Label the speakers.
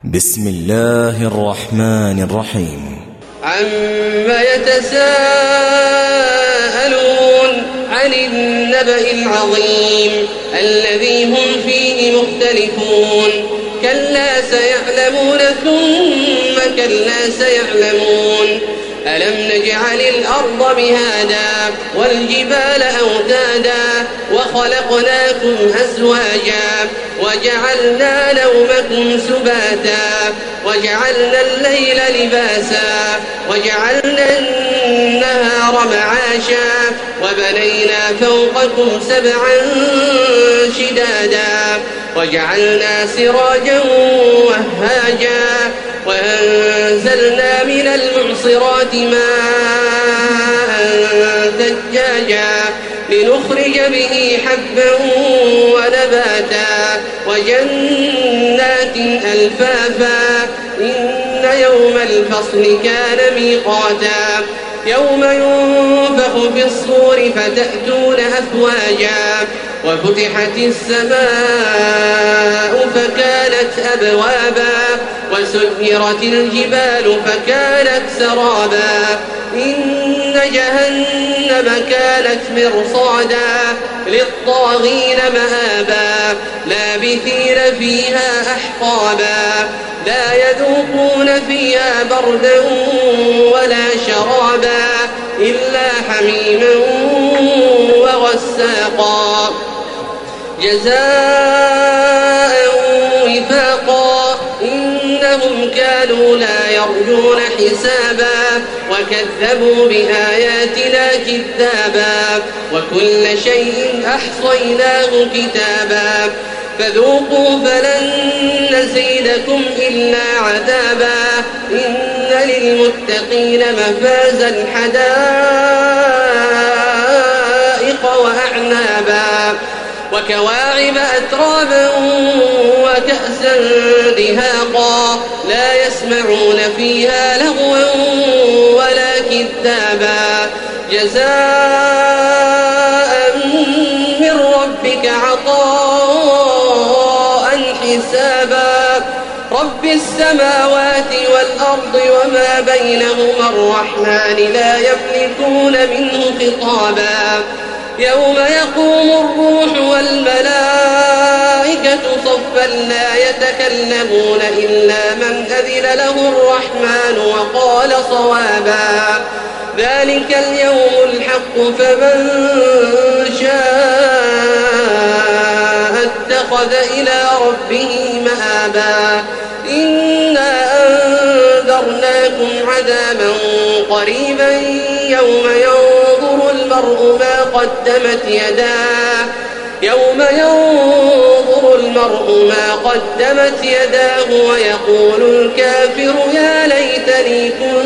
Speaker 1: بسم الله الرحمن الرحيم.
Speaker 2: عما يتساءلون عن النبأ العظيم الذي هم فيه مختلفون كلا سيعلمون ثم كلا سيعلمون ألم نجعل الأرض مهادا والجبال أوتادا وخلقناكم أزواجا وجعلنا نومكم سباتا وجعلنا الليل لباسا وجعلنا النهار معاشا وبنينا فوقكم سبعا شدادا وجعلنا سراجا وهاجا وأنزلنا من المعصرات ماء ثجاجا لنخرج به حبا ونباتا وجنات ألفافا إن يوم الفصل كان ميقاتا يوم ينفخ في الصور فتأتون أفواجا وفتحت السماء فكانت أبوابا وسيرت الجبال فكانت سرابا إن جهنم كانت مرصادا للطاغين مآبا لابثين فيها أحقابا لا يذوقون فيها بردا ولا شرابا إلا حميما وغساقا جزاء وفاقا إنهم كانوا لا يرجون حسابا وكذبوا بآياتنا كذابا وكل شيء أحصيناه كتابا فذوقوا فلن نزيدكم إلا عذابا إن للمتقين مفازا حدائق وأعنابا وكواعب أترابا وكأسا دهاقا لا يسمعون فيها لغوا ولا كذابا جزاء من ربك عطاء حسابا رب السماوات والأرض وما بينهما الرحمن لا يملكون منه خطابا يوم يقوم الروح والملائكة صفا لا يتكلمون إلا من أذن له الرحمن وقال صوابا ذلك اليوم الحق فمن شاء اتخذ إلى ربه مآبا إنا أنذرناكم عذابا قريبا يوم ينظر المرء ما قدمت يداه ويقول الكافر يا ليتني كنت